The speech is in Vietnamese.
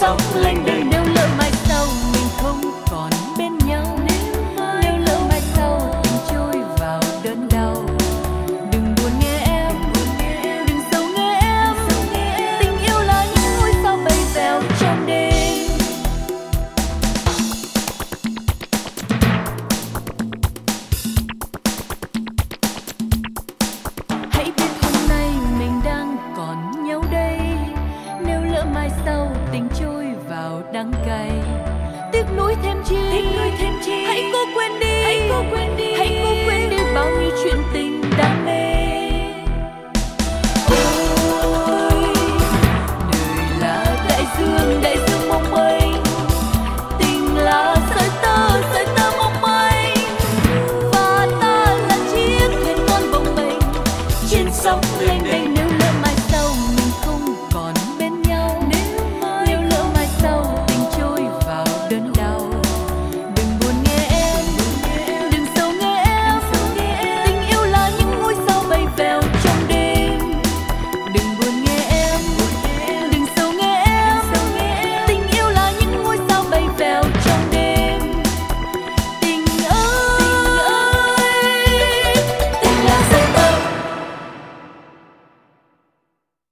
sống lênh đênh. Nếu lỡ mai sau mình không còn bên nhau, nếu lỡ mai sau tình trôi vào đớn đau, đừng buồn nghe em, đừng sầu nghe em. Tình yêu là những ngôi sao bay vèo trong đêm. Hãy biết hôm nay mình đang còn nhau đây, nếu lỡ mai sau tình trôi vào đắng cay, tiếc nuối thêm chi, hãy cố quên đi, hãy cố quên đi bao nhiêu chuyện tình đam mê.